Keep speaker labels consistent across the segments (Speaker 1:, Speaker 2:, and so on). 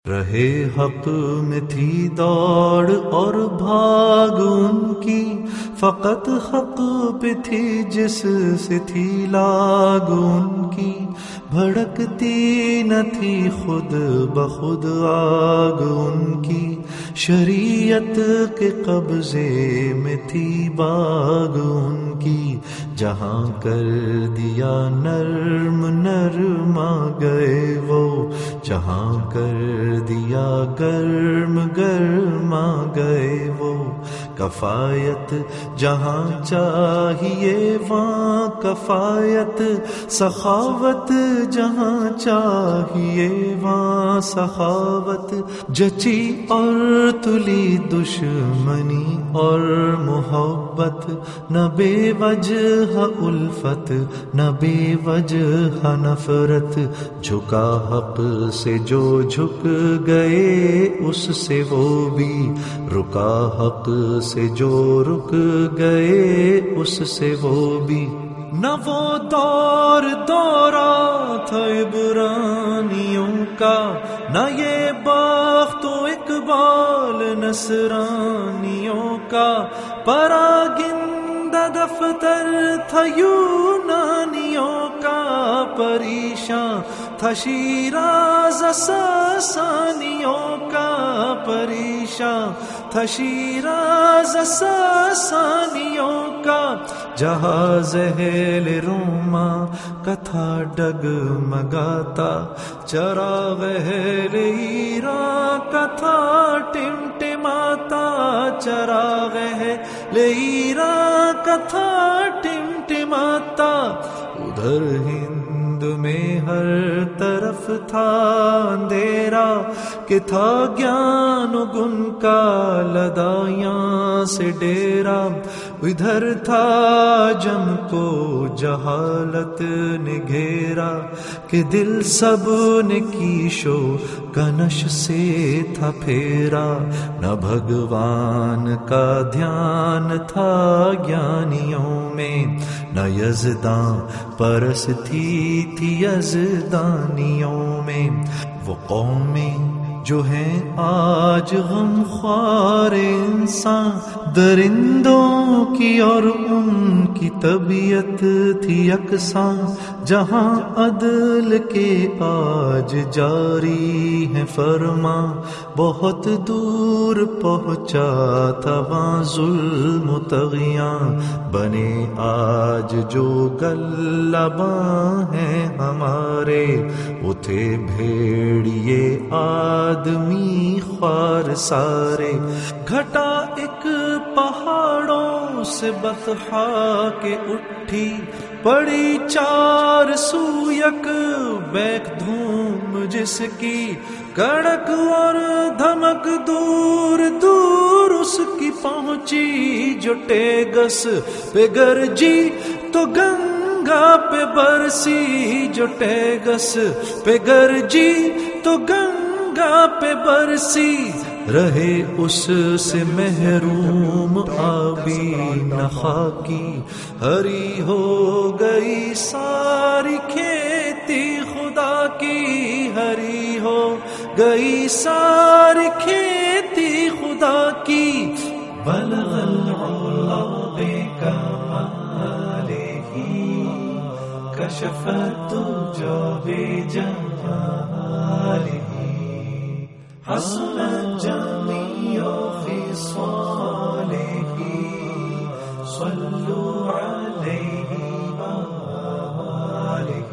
Speaker 1: رہے حق میں تھی دوڑ اور بھاگ ان کی، فقط حق پہ تھی جس سے تھی لاگ ان کی، بھڑکتی نہ تھی خود بخود آگ ان کی، شریعت کے قبضے میں تھی باغ ان کی، جہاں کر دیا نرم نرما گئے وہ، جہاں کر دیا گرم گرما گئے وہ، کفایت جہاں چاہیے وہاں کفایت، سخاوت جہاں چاہیے وہاں سخاوت، جچی اور تلی دشمنی اور محبت، نہ بے وجہ الفت نہ بے وجہ نفرت، جھکا حق سے جو جھک گئے اس سے وہ بھی، رکا حق سے جو رک گئے اس سے وہ بھی، نہ وہ دور دورہ تھا عبرانیوں کا، نہ یہ بخت و اقبال نصرانیوں کا، پراگندہ دفتر تھا یونانیوں کا، پریشاں تھا شیراز ساسانیوں کا، پریشاں تھا شیراز ساسانیوں کا، جہاز اہل روما کا تھا ڈگمگاتا، چراغ اہل ایران کا تھا ٹمٹماتا، چراغ اہل ایران کا تھا ٹمٹماتا، ادھر ہند میں ہر طرف تھا اندھیرا، کہ تھا گیان و گن کا لدایاں سے ڈیرا، ادھر تھا جم کو جہالت نے گھیرا، کہ دل سب نے کیشو کنش سے تھا پھیرا، نہ بھگوان کا دھیان تھا گیانیوں میں، نہ یزداں پرستی تھی یزدانیوں میں، وہ قومیں جو ہیں آج غم خوار انسان، درندوں کی اور ان کی طبیعت تھی یکساں، جہاں عدل کے آج جاری ہے فرما، بہت دور پہنچا تھا وہاں ظلم و طغیاں، بنے آج جو غلباں ہیں ہمارے، وہ تھے بھیڑیے آدمی خوار سارے، گھٹا ایک پہاڑوں سے بطحا کے اٹھی، پڑی چار سو یک بیک دھوم جس کی، کڑک اور دھمک دور دور اس کی پہنچی، جو ٹیگس پہ گرجی تو گنگا پہ برسی، جو ٹیگس پہ گرجی تو گنگا پہ برسی، رہے اس سے محروم آبی نخا کی، ہری ہو گئی ساری کھیتی خدا کی، ہری ہو گئی ساری کھیتی خدا کی، بلغ العلا بکمالہ کشف الدجى بجمالہ، حسن الجميع خصاله، صلوا عليه وآله،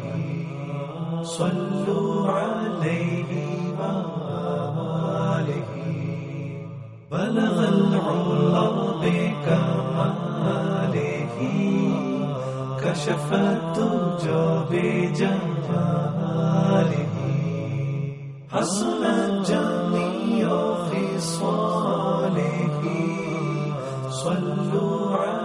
Speaker 1: صلوا عليه وآله، بلغ العلا بكماله، كشف الدجى بجماله، حسن الجميع خصاله، صلوا عليه